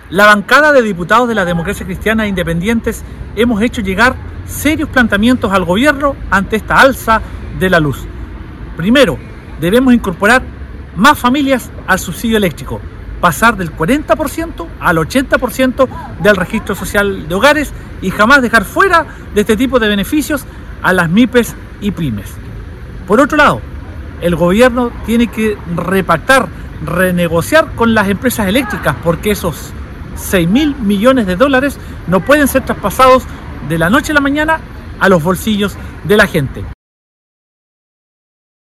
La bancada de diputados de la Democracia Cristiana e Independientes hemos hecho llegar serios planteamientos al gobierno ante esta alza de la luz. Primero, debemos incorporar más familias al subsidio eléctrico, pasar del 40% al 80% del registro social de hogares y jamás dejar fuera de este tipo de beneficios a las MIPES y pymes. Por otro lado, el gobierno tiene que repactar, renegociar con las empresas eléctricas, porque esos 6.000 millones de dólares no pueden ser traspasados de la noche a la mañana a los bolsillos de la gente.